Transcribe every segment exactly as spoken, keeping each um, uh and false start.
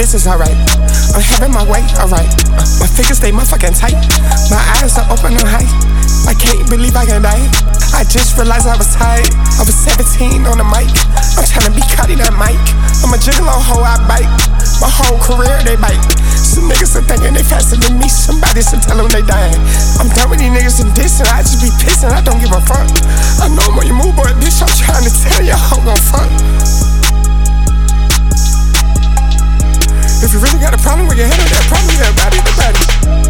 business, alright. I'm having my way, alright. Uh, my fingers stay motherfucking tight. My eyes are open and high. I can't believe I can die. I just realized I was tired. I was seventeen on the mic. I'm trying to be caught in that mic. I'm a gigolo hoe, I bite. My whole career, they bite. Some niggas are thinking they faster than me. Somebody should tell them they dying. I'm done with these niggas and dissing. I just be pissing, I don't give a fuck. I know I'm on your move, boy, bitch. I'm trying to tell you, hoe gon' fuck. If you really got a problem with your head, that problem, you got body to body.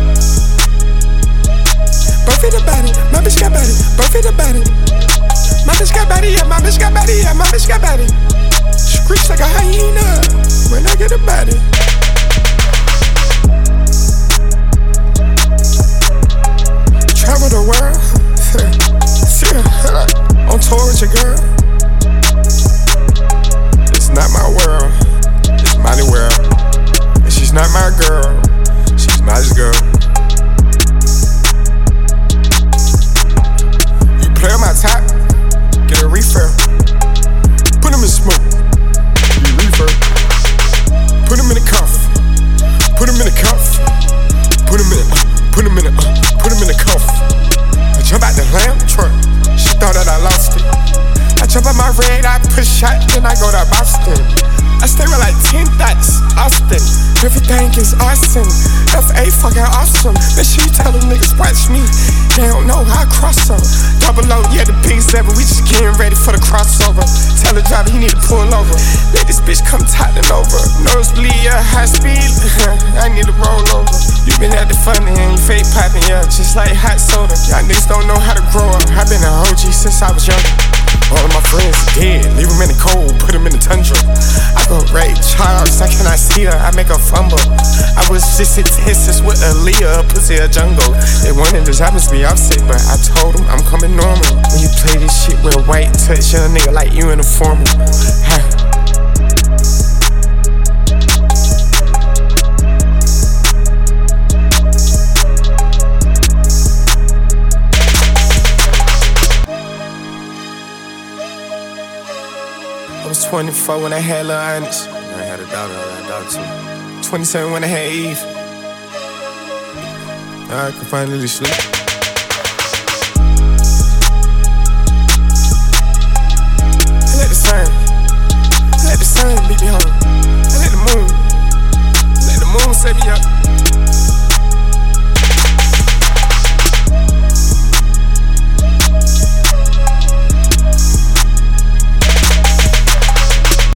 Both of the body, my bitch got body. Both of the body. My bitch got body, yeah, my bitch got body, yeah, my bitch got body. Screech like a hyena when I get a body. Travel the world, on tour with your girl. It's not my world, it's my world. And she's not my girl, she's my girl. You play on my top, get a refill. Put him in smoke, you refill. Put him in a cuff, put him in a cuff. Put him in, uh, put him in a, uh, put him in a cuff. I jump out the lamb truck, she thought that I lost it. I jump out my red, I push shot, then I go to Boston. I stay with like ten thoughts, Austin. Everything is awesome, F A fucking awesome. Make sure you tell them niggas watch me. They don't know how I cross them. Double O, yeah, the biggest ever. We just getting ready for the crossover. Tell the driver he need to pull over. Let this bitch come toppling over. Nosebleed, yeah, high speed. I need to roll over. You been at the funny and you fake popping, yeah, just like hot soda. Y'all niggas don't know how to grow up. I been an O G since I was younger. All of my friends dead, leave them in the cold, put them in the tundra. I go Ray Charles, I cannot see her, I make her fumble. I was just in Texas with Aaliyah, pussy a jungle. They wanted this happens to be upset, but I told them I'm coming normal. When you play this shit with a white touch, young nigga like you in a formal. Ha. I was twenty-four when I had Lil Onyx. I had a daughter, I had a daughter too. twenty-seven when I had Eve. I could finally sleep.